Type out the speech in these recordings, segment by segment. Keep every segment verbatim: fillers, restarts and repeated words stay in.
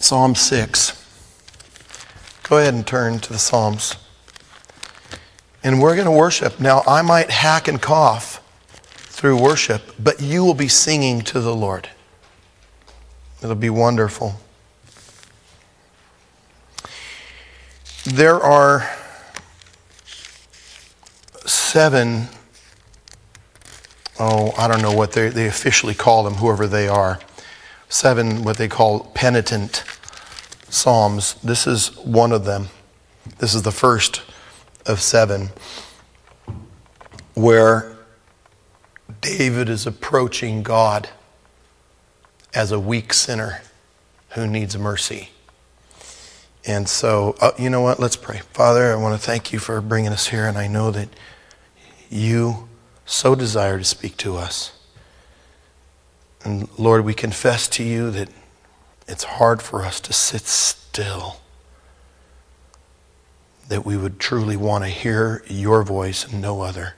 Psalm six. Go ahead and turn to the Psalms. And we're going to worship. Now, I might hack and cough through worship, but you will be singing to the Lord. It'll be wonderful. There are seven, oh, I don't know what they they officially call them, whoever they are. Seven, what they call penitent psalms. This is one of them. This is the first of seven, where David is approaching God as a weak sinner who needs mercy. And so, uh, you know what? Let's pray. Father, I want to thank you for bringing us here, and I know that you so desire to speak to us. And Lord, we confess to you that it's hard for us to sit still, that we would truly want to hear your voice and no other.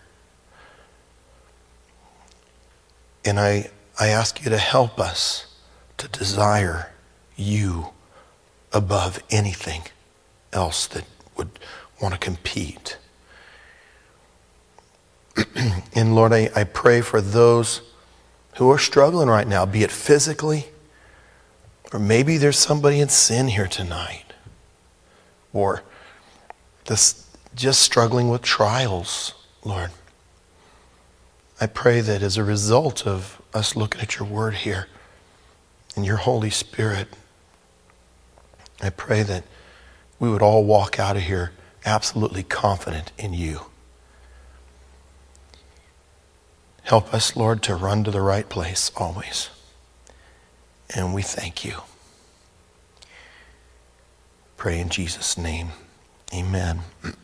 And I, I ask you to help us to desire you above anything else that would want to compete. And Lord, I, I pray for those who are struggling right now, be it physically, or maybe there's somebody in sin here tonight, or this, just struggling with trials, Lord. I pray that as a result of us looking at your word here and your Holy Spirit, I pray that we would all walk out of here absolutely confident in you. Help us, Lord, to run to the right place always. And we thank you. Pray in Jesus' name. Amen.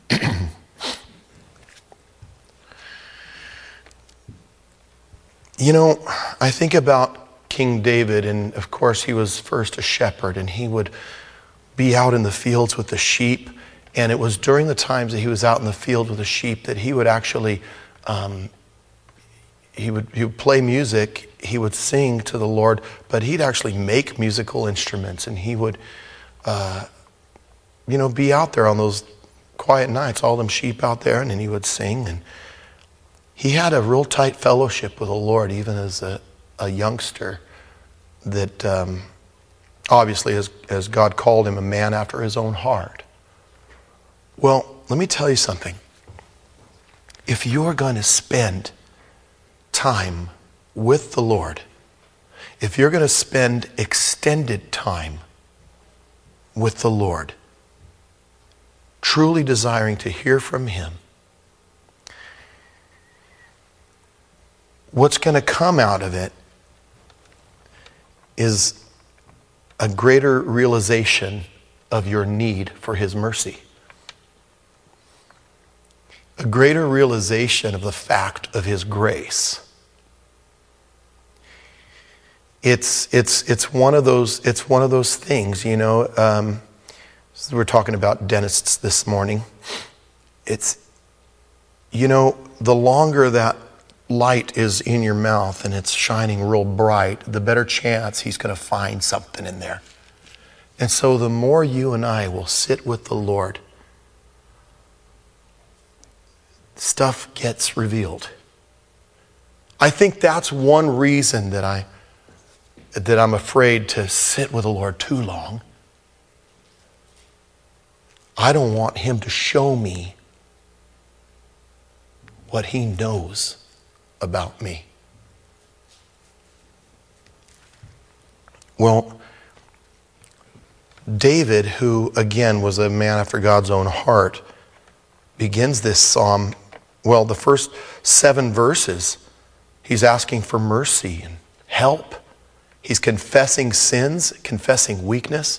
You know, I think about King David, and of course he was first a shepherd, and he would be out in the fields with the sheep. And it was during the times that he was out in the field with the sheep that he would actually, um, he would he would play music, he would sing to the Lord, but he'd actually make musical instruments, and he would, uh, you know, be out there on those quiet nights, all them sheep out there, and then he would sing. And he had a real tight fellowship with the Lord, even as a, a youngster, that um, obviously as, as God called him a man after his own heart. Well, let me tell you something. If you're going to spend time with the Lord, if you're going to spend extended time with the Lord, truly desiring to hear from him, what's going to come out of it is a greater realization of your need for his mercy. A greater realization of the fact of his grace. It's it's it's one of those it's one of those things, you know. Um, so we're talking about dentists this morning. It's, you know, the longer that light is in your mouth and it's shining real bright, the better chance he's going to find something in there. And so the more you and I will sit with the Lord, stuff gets revealed. I think that's one reason that I that I'm afraid to sit with the Lord too long. I don't want him to show me what he knows about me. Well, David, who again was a man after God's own heart, begins this psalm. Well, the first seven verses, he's asking for mercy and help. He's confessing sins, confessing weakness,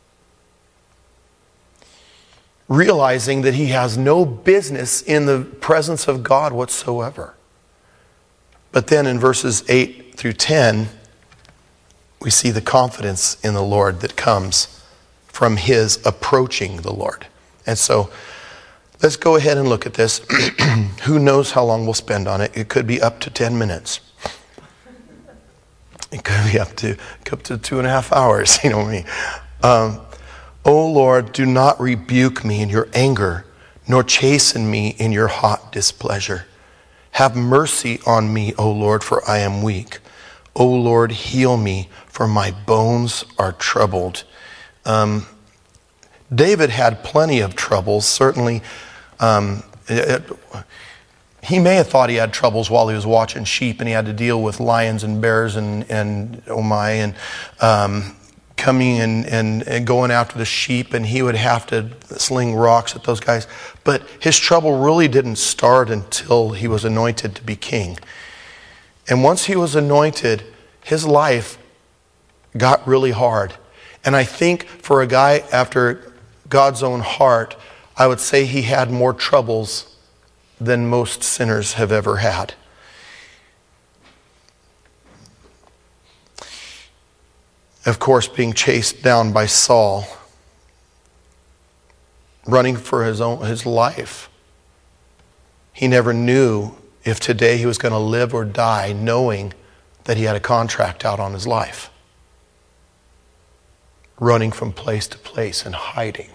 realizing that he has no business in the presence of God whatsoever. But then in verses eight through ten, we see the confidence in the Lord that comes from his approaching the Lord. And so let's go ahead and look at this. Who knows how long we'll spend on it? It could be up to ten minutes. It could be up to up to two and a half hours, you know what I mean? Um, O Lord, do not rebuke me in your anger, nor chasten me in your hot displeasure. Have mercy on me, O Lord, for I am weak. O Lord, heal me, for my bones are troubled. Um, David had plenty of troubles. Certainly, um, it, he may have thought he had troubles while he was watching sheep, and he had to deal with lions and bears and, and oh my, and um, coming and, and, and going after the sheep, and he would have to sling rocks at those guys. But his trouble really didn't start until he was anointed to be king. And once he was anointed, his life got really hard. And I think for a guy after God's own heart, I would say he had more troubles than most sinners have ever had. Of course, being chased down by Saul, running for his own his life. He never knew if today he was going to live or die, knowing that he had a contract out on his life. Running from place to place and hiding.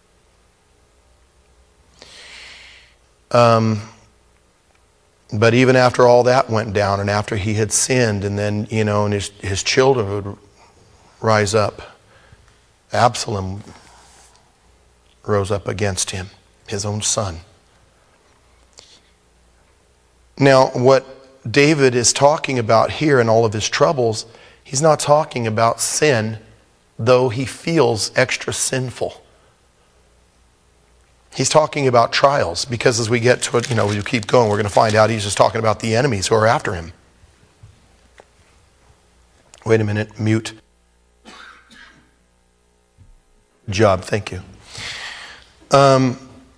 Um, but even after all that went down, and after he had sinned, and then, you know, and his, his children would rise up, Absalom rose up against him, his own son. Now, what David is talking about here in all of his troubles, he's not talking about sin, though he feels extra sinful. He's talking about trials, because as we get to it, you know, we keep going, we're going to find out he's just talking about the enemies who are after him. Wait a minute, mute. Job, thank you. Um,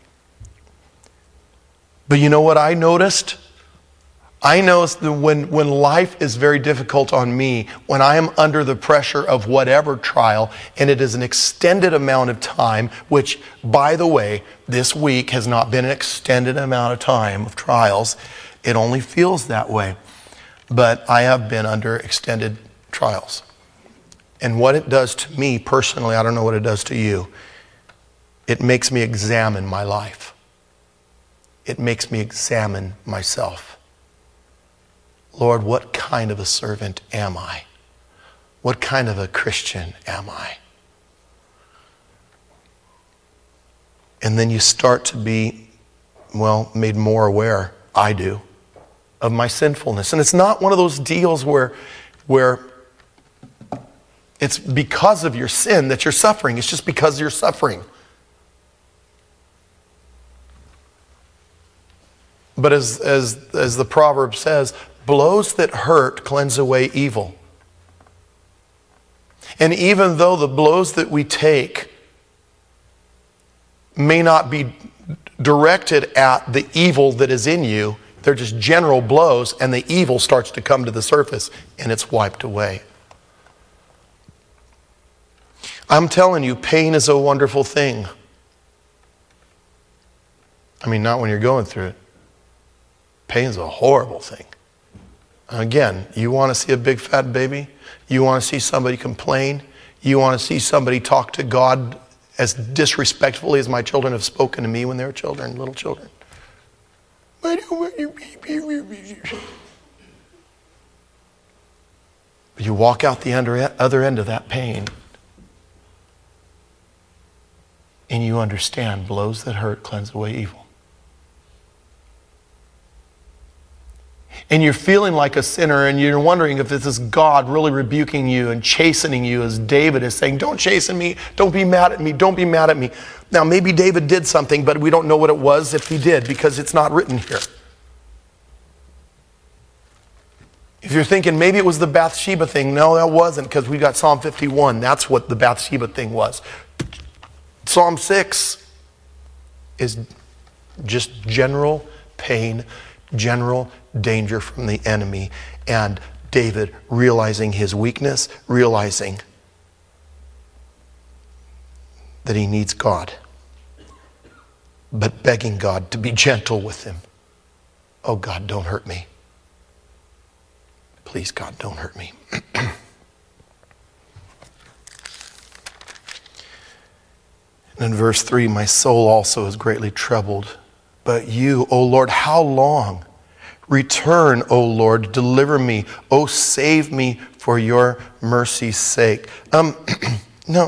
but you know what I noticed? I noticed that when, when life is very difficult on me, when I am under the pressure of whatever trial, and it is an extended amount of time, which, by the way, this week has not been an extended amount of time of trials. It only feels that way. But I have been under extended trials. And what it does to me personally, I don't know what it does to you, it makes me examine my life. It makes me examine myself. Lord, what kind of a servant am I? What kind of a Christian am I? And then you start to be, well, made more aware, I do, of my sinfulness. And it's not one of those deals where, where it's because of your sin that you're suffering. It's just because you're suffering. But as, as, as the proverb says, blows that hurt cleanse away evil. And even though the blows that we take may not be directed at the evil that is in you, they're just general blows, and the evil starts to come to the surface and it's wiped away. I'm telling you, pain is a wonderful thing. I mean, not when you're going through it. Pain is a horrible thing. Again, you want to see a big fat baby? You want to see somebody complain? You want to see somebody talk to God as disrespectfully as my children have spoken to me when they were children, little children? But you walk out the other end of that pain and you understand blows that hurt cleanse away evil. And you're feeling like a sinner, and you're wondering if this is God really rebuking you and chastening you, as David is saying, don't chasten me, don't be mad at me, don't be mad at me. Now, maybe David did something, but we don't know what it was if he did, because it's not written here. If you're thinking maybe it was the Bathsheba thing, no, that wasn't, because we got Psalm fifty-one. That's what the Bathsheba thing was. Psalm six is just general pain, general danger from the enemy, and David realizing his weakness, realizing that he needs God, but begging God to be gentle with him. Oh God, don't hurt me. Please, God, don't hurt me. And in verse three, my soul also is greatly troubled. But you, O Lord, how long? Return, O Lord, deliver me. O save me for your mercy's sake. Um, no.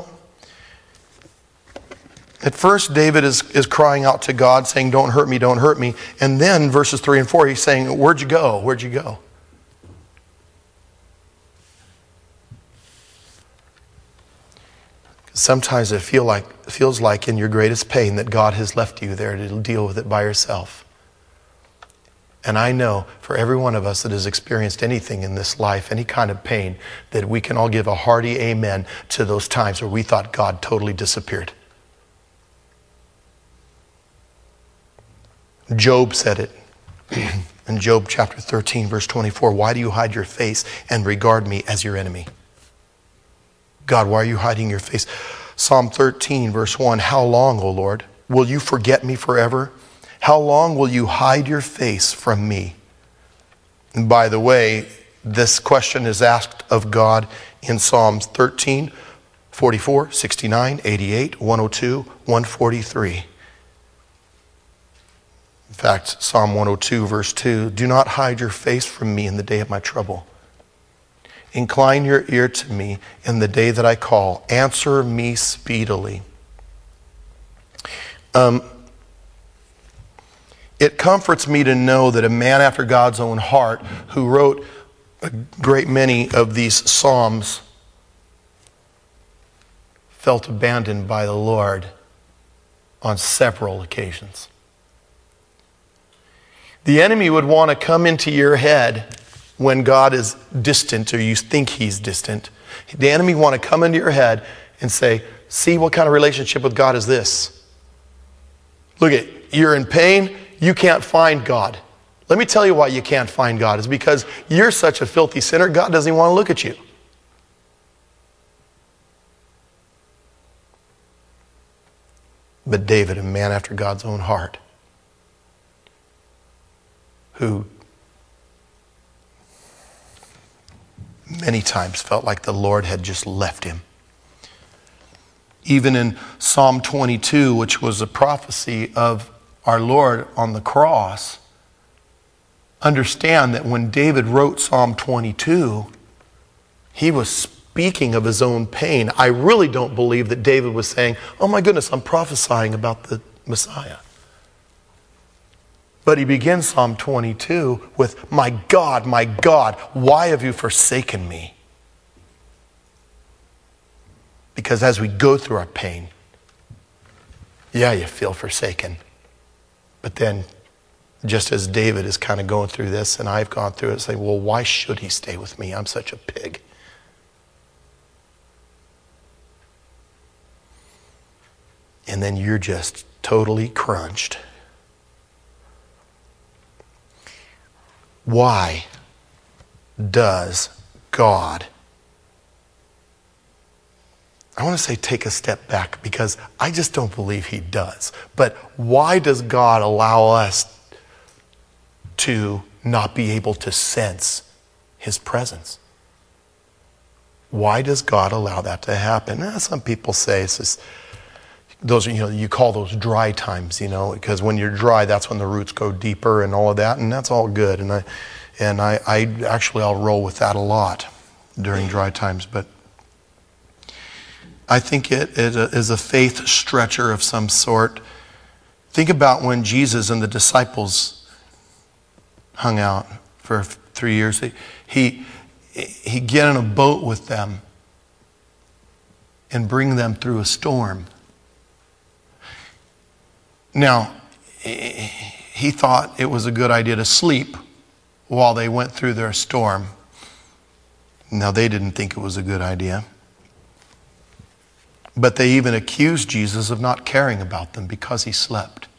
At first, David is, is crying out to God, saying, don't hurt me, don't hurt me. And then, verses three and four, he's saying, where'd you go? Where'd you go? Sometimes it feel like, feels like in your greatest pain that God has left you there to deal with it by yourself. And I know for every one of us that has experienced anything in this life, any kind of pain, that we can all give a hearty amen to those times where we thought God totally disappeared. Job said it in Job chapter thirteen, verse twenty-four. Why do you hide your face and regard me as your enemy? God, why are you hiding your face? Psalm thirteen, verse one. How long, O Lord, will you forget me forever? How long will you hide your face from me? And by the way, this question is asked of God in Psalms thirteen, forty-four, sixty-nine, eighty-eight, one oh two, one forty-three. In fact, Psalm one oh two, verse two, do not hide your face from me in the day of my trouble. Incline your ear to me in the day that I call. Answer me speedily. Um, it comforts me to know that a man after God's own heart who wrote a great many of these Psalms felt abandoned by the Lord on several occasions. The enemy would want to come into your head when God is distant or you think he's distant. The enemy want to come into your head and say, see, what kind of relationship with God is this? Look at, you're in pain, you can't find God. Let me tell you why you can't find God. It's because you're such a filthy sinner, God doesn't even want to look at you. But David, a man after God's own heart, who many times felt like the Lord had just left him. Even in Psalm twenty-two, which was a prophecy of our Lord on the cross, understand that when David wrote Psalm twenty-two, he was speaking of his own pain. I really don't believe that David was saying, oh my goodness, I'm prophesying about the Messiah. But he begins Psalm twenty-two with, my God, my God, why have you forsaken me? Because as we go through our pain, yeah, you feel forsaken. But then, just as David is kind of going through this, and I've gone through it, saying, well, why should he stay with me? I'm such a pig. And then you're just totally crunched. Why does God, I want to say take a step back because I just don't believe he does. But why does God allow us to not be able to sense his presence? Why does God allow that to happen? Eh, some people say it's just, those are, you know, you call those dry times, you know, because when you're dry, that's when the roots go deeper and all of that, and that's all good. And I, and I, I actually, I'll roll with that a lot during dry times. But I think it, it is a faith stretcher of some sort. Think about when Jesus and the disciples hung out for three years. He, he, he get in a boat with them and bring them through a storm. Now, he thought it was a good idea to sleep while they went through their storm. Now, they didn't think it was a good idea. But they even accused Jesus of not caring about them because he slept.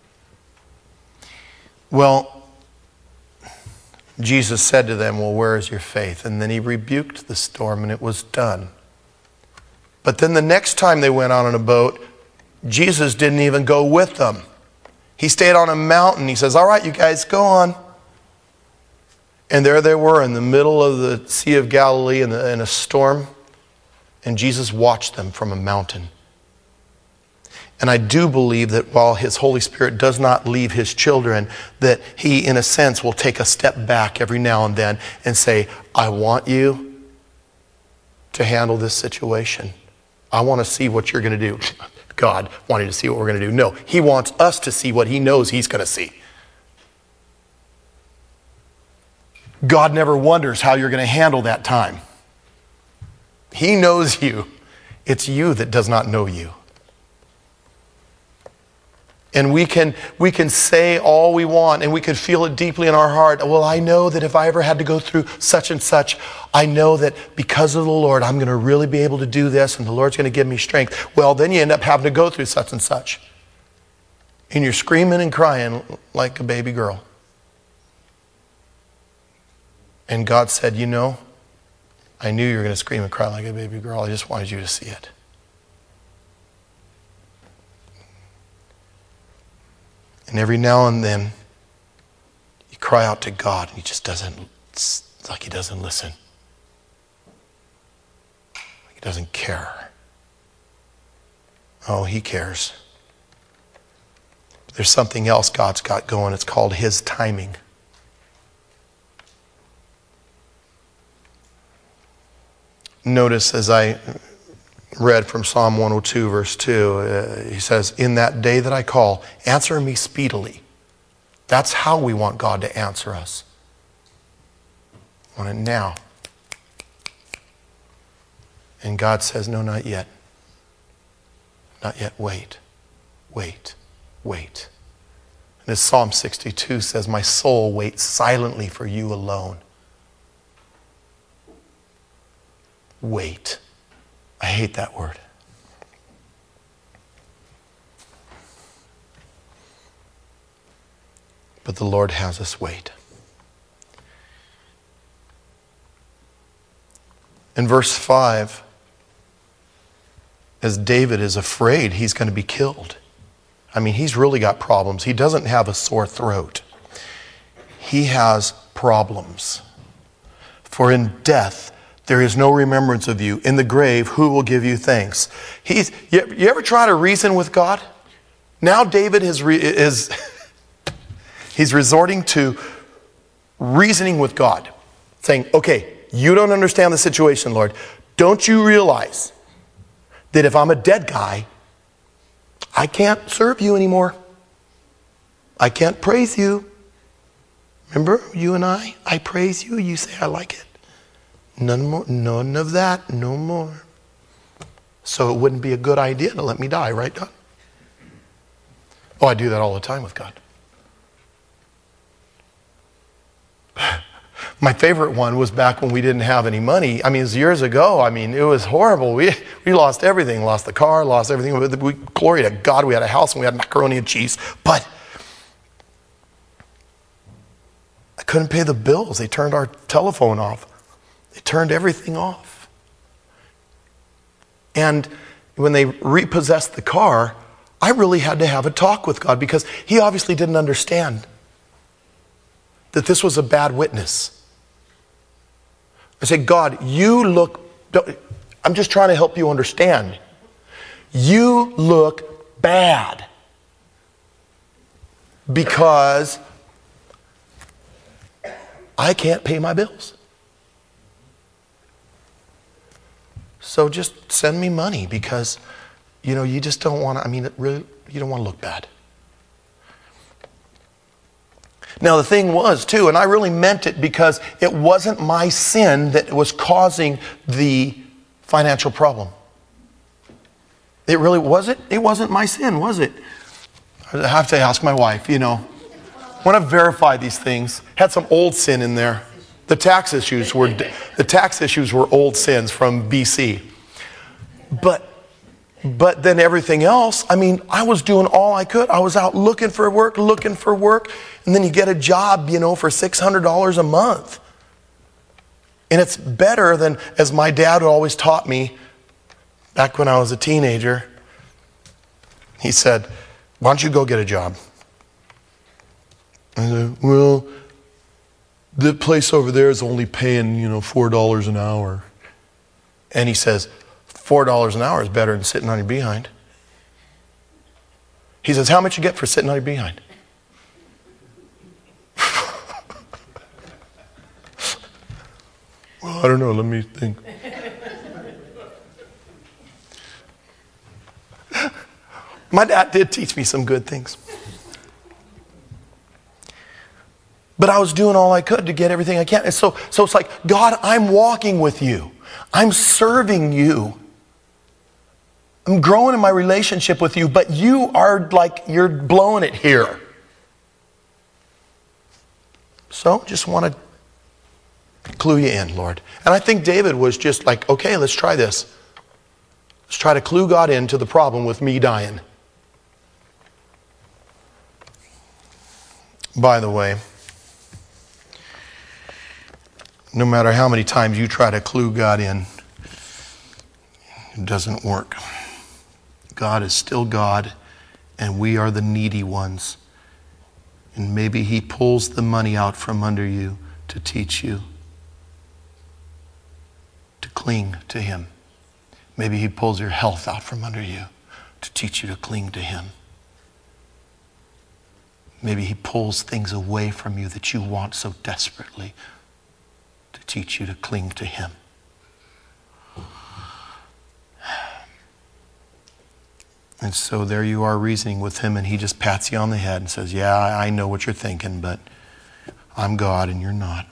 Well, Jesus said to them, well, where is your faith? And then he rebuked the storm and it was done. But then the next time they went out on a boat, Jesus didn't even go with them. He stayed on a mountain. He says, all right, you guys, go on. And there they were in the middle of the Sea of Galilee in, the, in a storm. And Jesus watched them from a mountain. And I do believe that while his Holy Spirit does not leave his children, that he, in a sense, will take a step back every now and then and say, I want you to handle this situation. I want to see what you're going to do. God wanting to see what we're going to do. No, he wants us to see what he knows he's going to see. God never wonders how you're going to handle that time. He knows you. It's you that does not know you. And we can we can say all we want, and we can feel it deeply in our heart. Well, I know that if I ever had to go through such and such, I know that because of the Lord, I'm going to really be able to do this, and the Lord's going to give me strength. Well, then you end up having to go through such and such. And you're screaming and crying like a baby girl. And God said, you know, I knew you were going to scream and cry like a baby girl. I just wanted you to see it. And every now and then, you cry out to God, and he just doesn't, it's like he doesn't listen. He doesn't care. Oh, he cares. But there's something else God's got going. It's called his timing. Notice as I read from Psalm one oh two, verse two, uh, he says, in that day that I call, answer me speedily. That's how we want God to answer us. I want it now. And God says, no, not yet. Not yet, wait. Wait. Wait. And as Psalm sixty-two says, my soul waits silently for you alone. Wait. I hate that word. But the Lord has us wait. In verse five, as David is afraid he's going to be killed. I mean, he's really got problems. He doesn't have a sore throat. He has problems. For in death, there is no remembrance of you. In the grave, who will give you thanks? He's, you, you ever try to reason with God? Now David is, re, is he's resorting to reasoning with God. Saying, okay, you don't understand the situation, Lord. Don't you realize that if I'm a dead guy, I can't serve you anymore. I can't praise you. Remember, you and I, I praise you. You say, I like it. None more, none of that, no more. So it wouldn't be a good idea to let me die, right, God? Oh, I do that all the time with God. My favorite one was back when we didn't have any money. I mean, it was years ago. I mean, it was horrible. We we lost everything. Lost the car, lost everything. We, glory to God, we had a house and we had macaroni and cheese. But I couldn't pay the bills. They turned our telephone off. They turned everything off. And when they repossessed the car, I really had to have a talk with God because he obviously didn't understand that this was a bad witness. I said, God, you look, I'm just trying to help you understand. You look bad because I can't pay my bills. So just send me money because, you know, you just don't want to, I mean, it really, you don't want to look bad. Now the thing was too, and I really meant it because it wasn't my sin that was causing the financial problem. It really wasn't, it wasn't my sin, was it? I have to ask my wife, you know. Want to verify these things. Had some old sin in there. The tax issues were the tax issues were old sins from B C. But but then everything else, I mean, I was doing all I could. I was out looking for work, looking for work, and then you get a job, you know, for six hundred dollars a month. And it's better than, as my dad always taught me back when I was a teenager. He said, "Why don't you go get a job?" I said, "Well, the place over there is only paying, you know, four dollars an hour." And he says, four dollars an hour is better than sitting on your behind. He says, how much you get for sitting on your behind? Well, I don't know. Let me think. My dad did teach me some good things. But I was doing all I could to get everything I can. And so, so it's like, God, I'm walking with you. I'm serving you. I'm growing in my relationship with you, but you are like, you're blowing it here. So just want to clue you in, Lord. And I think David was just like, okay, let's try this. Let's try to clue God into the problem with me dying. By the way, no matter how many times you try to clue God in, it doesn't work. God is still God, and we are the needy ones. And maybe He pulls the money out from under you to teach you to cling to Him. Maybe He pulls your health out from under you to teach you to cling to Him. Maybe He pulls things away from you that you want so desperately to teach you to cling to Him. And so there you are reasoning with Him, and He just pats you on the head and says, yeah, I know what you're thinking, but I'm God and you're not.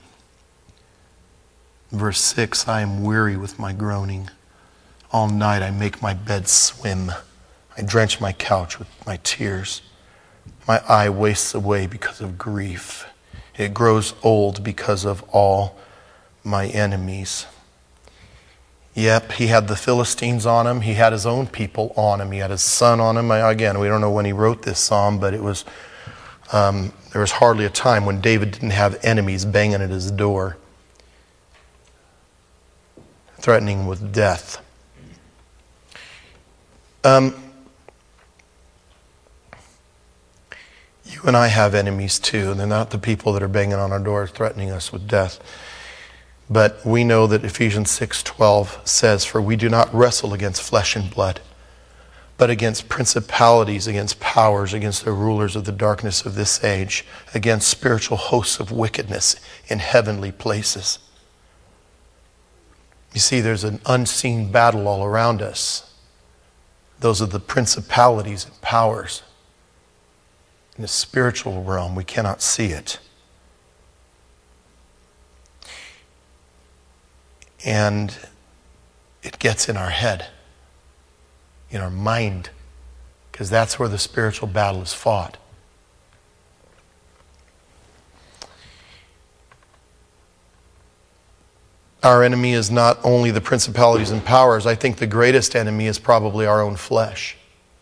Verse six, I am weary with my groaning. All night I make my bed swim. I drench my couch with my tears. My eye wastes away because of grief. It grows old because of all my enemies. Yep, he had the Philistines on him. He had his own people on him. He had his son on him. Again, we don't know when he wrote this psalm, but it was um, there was hardly a time when David didn't have enemies banging at his door, threatening with death. Um, you and I have enemies too, and they're not the people that are banging on our door threatening us with death. But we know that Ephesians six twelve says, for we do not wrestle against flesh and blood, but against principalities, against powers, against the rulers of the darkness of this age, against spiritual hosts of wickedness in heavenly places. You see, there's an unseen battle all around us. Those are the principalities and powers. In the spiritual realm, we cannot see it. And it gets in our head, in our mind, because that's where the spiritual battle is fought. Our enemy is not only the principalities and powers. I think the greatest enemy is probably our own flesh.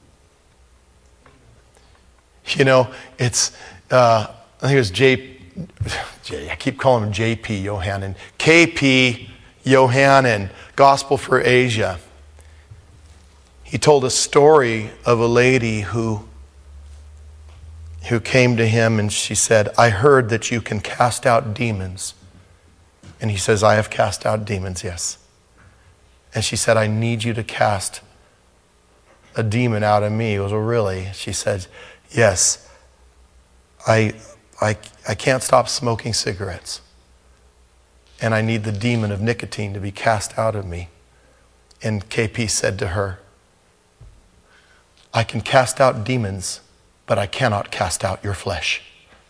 You know, it's, uh, I think it was J, J, I keep calling him J P Yohanan, K P Yohanan, Gospel for Asia. He told a story of a lady who, who came to him and she said, I heard that you can cast out demons. And he says, I have cast out demons, yes. And she said, I need you to cast a demon out of me. He goes, oh, really? She said, yes, I, I, I can't stop smoking cigarettes. And I need the demon of nicotine to be cast out of me. And K P said to her, I can cast out demons, but I cannot cast out your flesh.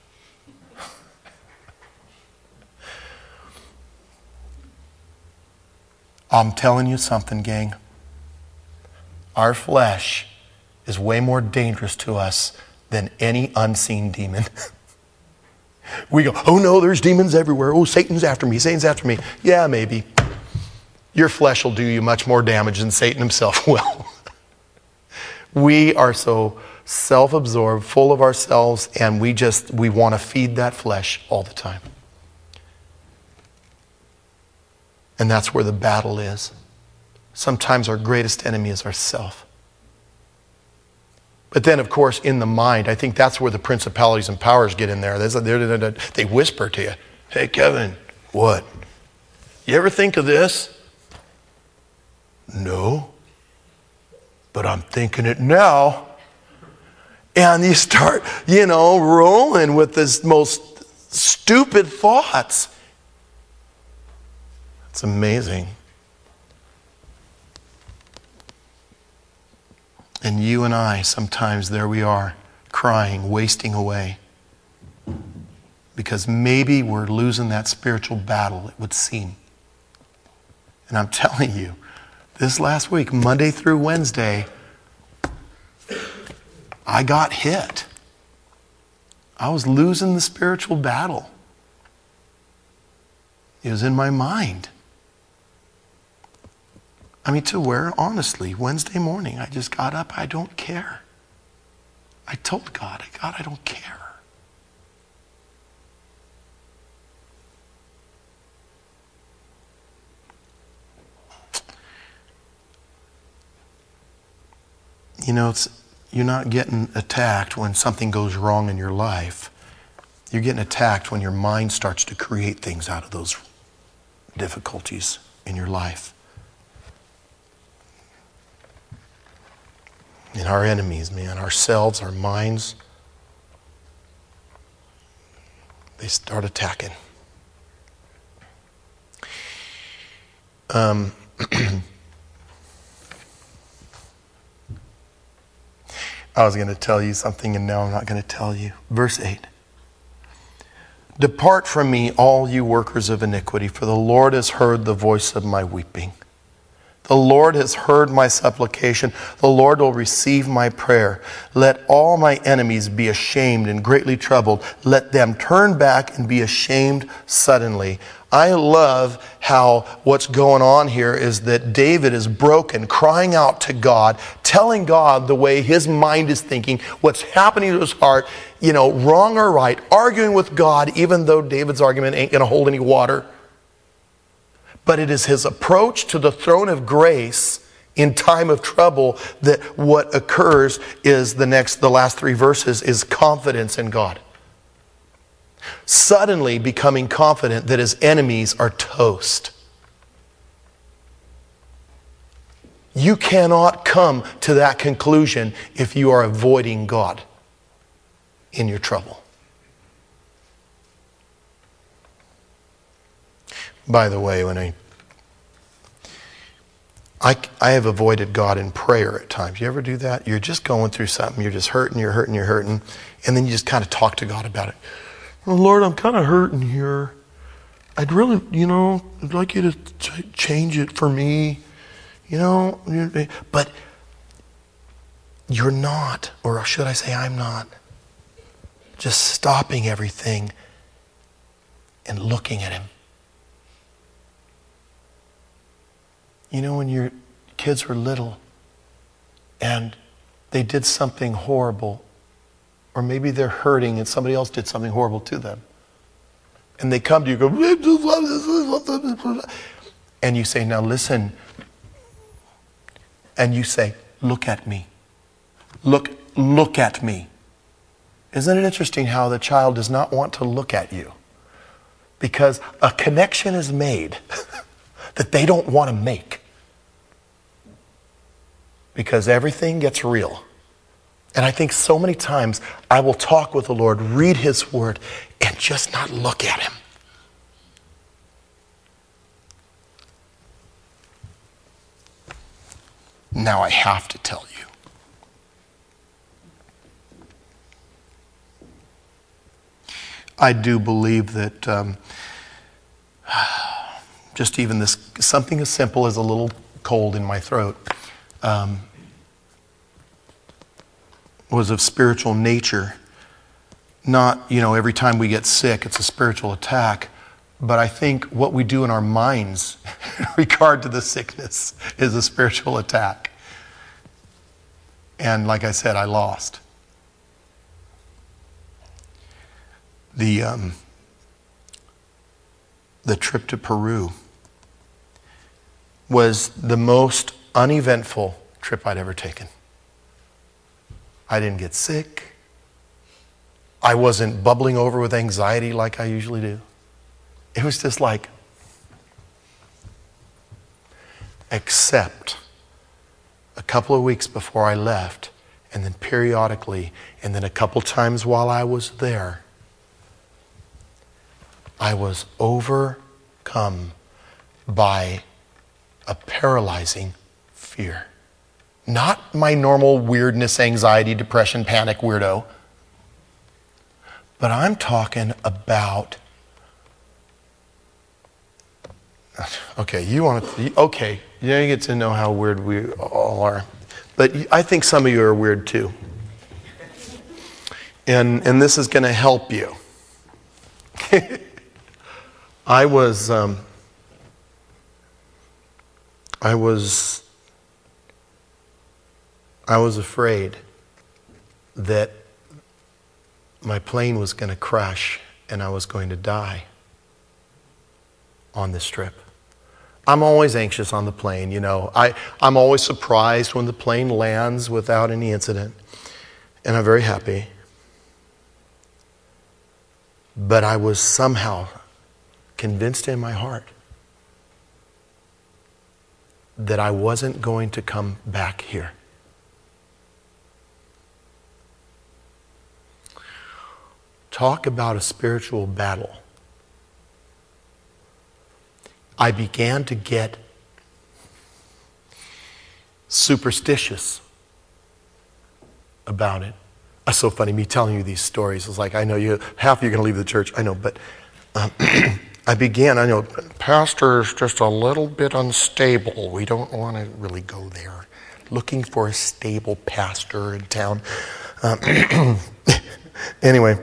I'm telling you something, gang. Our flesh is way more dangerous to us than any unseen demon. We go, oh no, there's demons everywhere. Oh, Satan's after me. Satan's after me. Yeah, maybe. Your flesh will do you much more damage than Satan himself will. We are so self-absorbed, full of ourselves, and we just, we want to feed that flesh all the time. And that's where the battle is. Sometimes our greatest enemy is ourself. But then, of course, in the mind, I think that's where the principalities and powers get in there. They whisper to you, hey, Kevin, what? You ever think of this? No, but I'm thinking it now. And you start, you know, rolling with this most stupid thoughts. It's amazing. And you and I, sometimes there we are, crying, wasting away. Because maybe we're losing that spiritual battle, it would seem. And I'm telling you, this last week, Monday through Wednesday, I got hit. I was losing the spiritual battle. It was in my mind. I mean, to where, honestly, Wednesday morning, I just got up, I don't care. I told God, God, I don't care. You know, it's, you're not getting attacked when something goes wrong in your life. You're getting attacked when your mind starts to create things out of those difficulties in your life. And our enemies, man, ourselves, our minds, they start attacking. Um, I was going to tell you something and now I'm not going to tell you. Verse eight. Depart from me, all you workers of iniquity, for the Lord has heard the voice of my weeping. The Lord has heard my supplication. The Lord will receive my prayer. Let all my enemies be ashamed and greatly troubled. Let them turn back and be ashamed suddenly. I love how what's going on here is that David is broken, crying out to God, telling God the way his mind is thinking, what's happening to his heart, you know, wrong or right, arguing with God, even though David's argument ain't going to hold any water. But it is his approach to the throne of grace in time of trouble that what occurs is the next, the last three verses is confidence in God. Suddenly becoming confident that his enemies are toast. You cannot come to that conclusion if you are avoiding God in your trouble. By the way, when I, I, I have avoided God in prayer at times. You ever do that? You're just going through something. You're just hurting, you're hurting, you're hurting. And then you just kind of talk to God about it. Oh, Lord, I'm kind of hurting here. I'd really, you know, I'd like you to ch- change it for me. You know, but you're not, or should I say I'm not, just stopping everything and looking at him. You know, when your kids were little and they did something horrible, or maybe they're hurting and somebody else did something horrible to them, and they come to you and go, and you say, now listen, and you say, look at me. Look, look at me. Isn't it interesting how the child does not want to look at you? Because a connection is made that they don't want to make. Because everything gets real. And I think so many times I will talk with the Lord, read his word, and just not look at him. Now I have to tell you. I do believe that um, just even this, something as simple as a little cold in my throat, um, was of spiritual nature. Not, you know, every time we get sick, it's a spiritual attack. But I think what we do in our minds in regard to the sickness is a spiritual attack. And like I said, I lost. The, um, the trip to Peru was the most uneventful trip I'd ever taken. I didn't get sick. I wasn't bubbling over with anxiety like I usually do. It was just like, except a couple of weeks before I left, and then periodically, and then a couple times while I was there, I was overcome by a paralyzing fear. Not my normal weirdness, anxiety, depression, panic, weirdo. But I'm talking about, okay, you want to, okay, you get to know how weird we all are. But I think some of you are weird too. And, and this is going to help you. I was, um, I was, I was afraid that my plane was going to crash and I was going to die on this trip. I'm always anxious on the plane, you know. I, I'm always surprised when the plane lands without any incident. And I'm very happy. But I was somehow convinced in my heart that I wasn't going to come back here. Talk about a spiritual battle. I began to get superstitious about it. It's so funny, me telling you these stories. It's like, I know you, half of you are going to leave the church. I know, but um, I began, I know, pastor is just a little bit unstable. We don't want to really go there. Looking for a stable pastor in town. Um, anyway.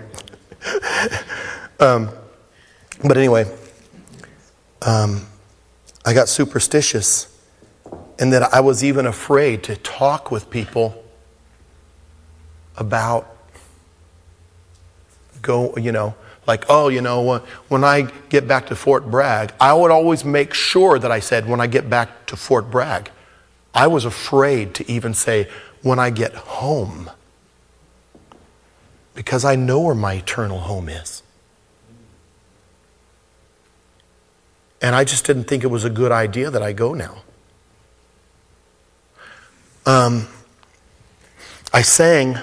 um, but anyway, um, I got superstitious, and that I was even afraid to talk with people about go, you know, like, oh, you know, when, when I get back to Fort Bragg, I would always make sure that I said, when I get back to Fort Bragg. I was afraid to even say, when I get home. Because I know where my eternal home is. And I just didn't think it was a good idea that I go now. Um, I sang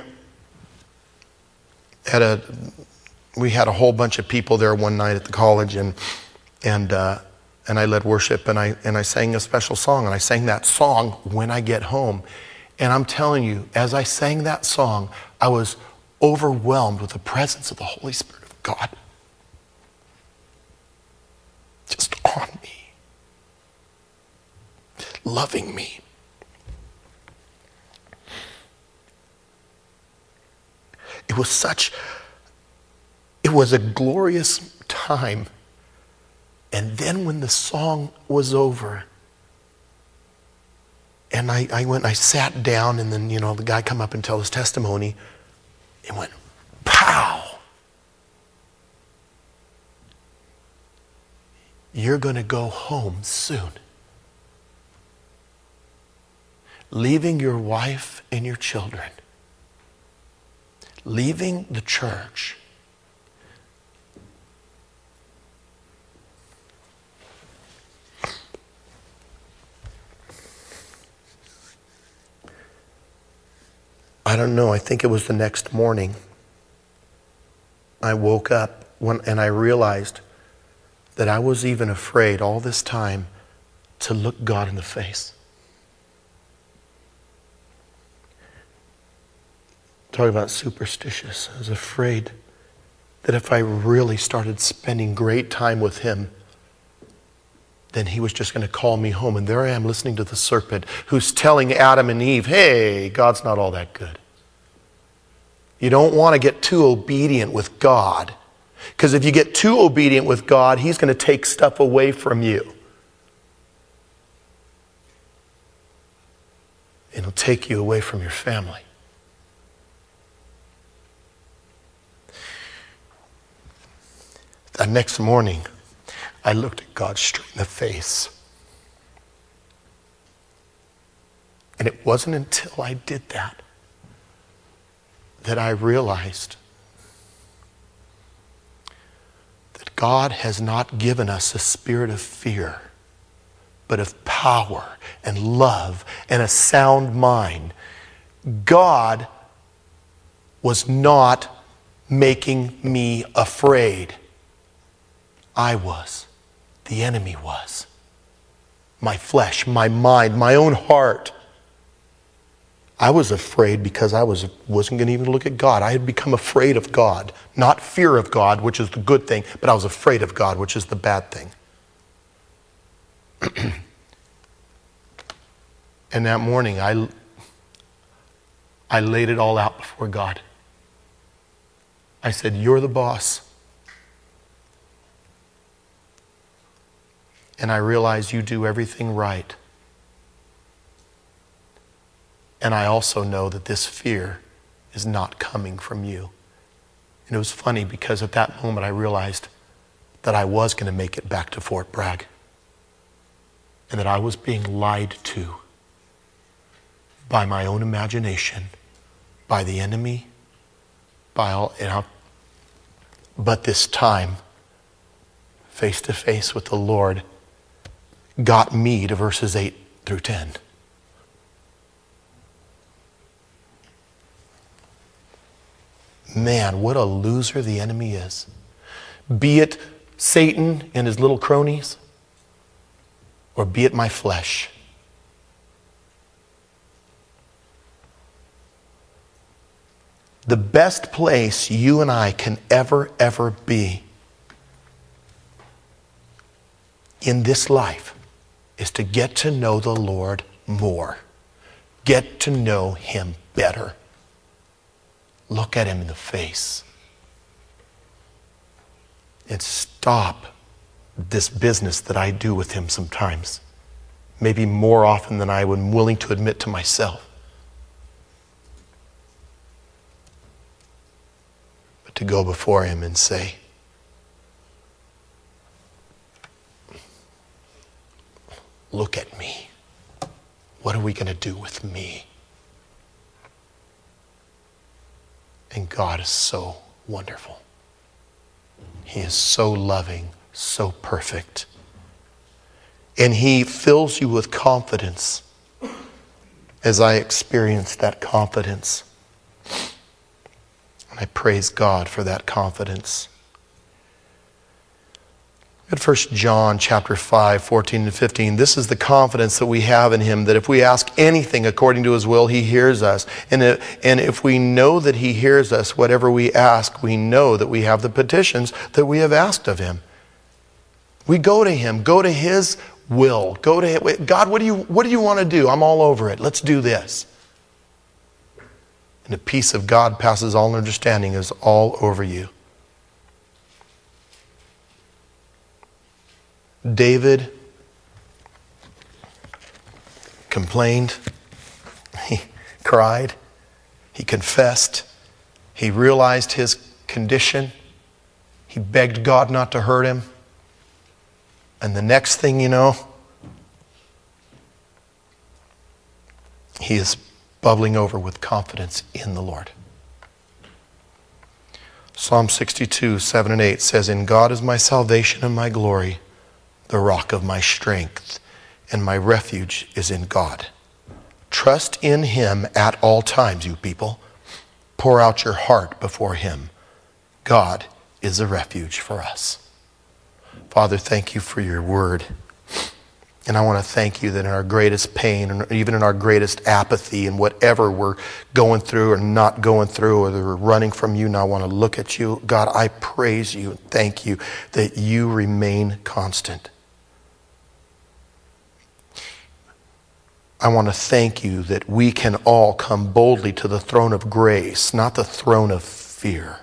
at a, we had a whole bunch of people there one night at the college, and and uh, and I led worship, and I and I sang a special song, and I sang that song when I get home. And I'm telling you, as I sang that song, I was overwhelmed with the presence of the Holy Spirit of God. Just on me. Loving me. It was such, it was a glorious time. And then when the song was over, and I, I went and I sat down, and then, you know, the guy come up and tell his testimony, it went, pow! You're going to go home soon. Leaving your wife and your children. Leaving the church. I don't know, I think it was the next morning. I woke up when, and I realized that I was even afraid all this time to look God in the face. Talk about superstitious. I was afraid that if I really started spending great time with Him, then He was just going to call me home. And there I am listening to the serpent who's telling Adam and Eve, hey, God's not all that good. You don't want to get too obedient with God. Because if you get too obedient with God, He's going to take stuff away from you. And He'll take you away from your family. That next morning, I looked at God straight in the face. And it wasn't until I did that that I realized that God has not given us a spirit of fear, but of power and love and a sound mind. God was not making me afraid. I was. The enemy was. My flesh, my mind, my own heart. I was afraid because I was, wasn't going to even look at God. I had become afraid of God. Not fear of God, which is the good thing, but I was afraid of God, which is the bad thing. And that morning, I, I laid it all out before God. I said, you're the boss. And I realize you do everything right. And I also know that this fear is not coming from you. And it was funny because at that moment I realized that I was going to make it back to Fort Bragg. And that I was being lied to by my own imagination, by the enemy, by all, you know. But this time, face to face with the Lord, got me to verses eight through ten. Man, what a loser the enemy is. Be it Satan and his little cronies, or be it my flesh. The best place you and I can ever, ever be in this life is to get to know the Lord more. Get to know Him better. Look at Him in the face. And stop this business that I do with Him sometimes. Maybe more often than I am willing to admit to myself. But to go before Him and say, look at me. What are we going to do with me? And God is so wonderful. He is so loving, so perfect. And He fills you with confidence, as I experienced that confidence. And I praise God for that confidence. At First John chapter five, fourteen and fifteen, this is the confidence that we have in Him, that if we ask anything according to His will, He hears us. And if, and if we know that He hears us, whatever we ask, we know that we have the petitions that we have asked of Him. We go to Him, go to His will, go to Him. God, what do you, what do you want to do? I'm all over it. Let's do this. And the peace of God passes all understanding is all over you. David complained, he cried, he confessed, he realized his condition, he begged God not to hurt him, and the next thing you know, he is bubbling over with confidence in the Lord. Psalm sixty-two, seven and eight says, in God is my salvation and my glory, the rock of my strength, and my refuge is in God. Trust in Him at all times, you people. Pour out your heart before Him. God is a refuge for us. Father, thank you for your word. And I want to thank you that in our greatest pain, and even in our greatest apathy, and whatever we're going through or not going through, or that we're running from you, and I want to look at you, God, I praise you and thank you that you remain constant. I want to thank you that we can all come boldly to the throne of grace, not the throne of fear.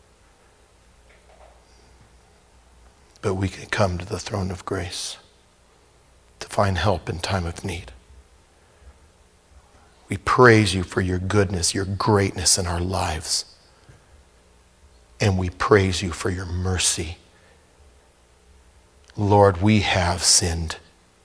But we can come to the throne of grace to find help in time of need. We praise you for your goodness, your greatness in our lives. And we praise you for your mercy. Lord, we have sinned.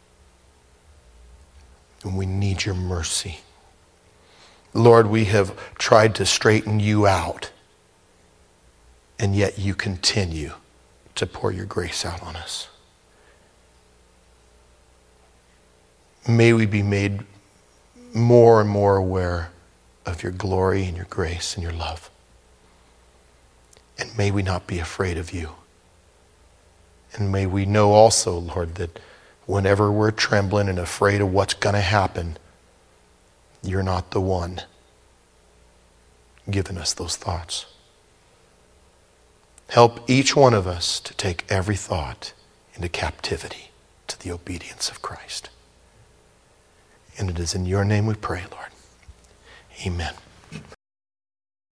And we need your mercy. Lord, we have tried to straighten you out. And yet you continue to pour your grace out on us. May we be made more and more aware of your glory and your grace and your love. And may we not be afraid of you. And may we know also, Lord, that whenever we're trembling and afraid of what's going to happen, you're not the one giving us those thoughts. Help each one of us to take every thought into captivity to the obedience of Christ. And it is in your name we pray, Lord. Amen.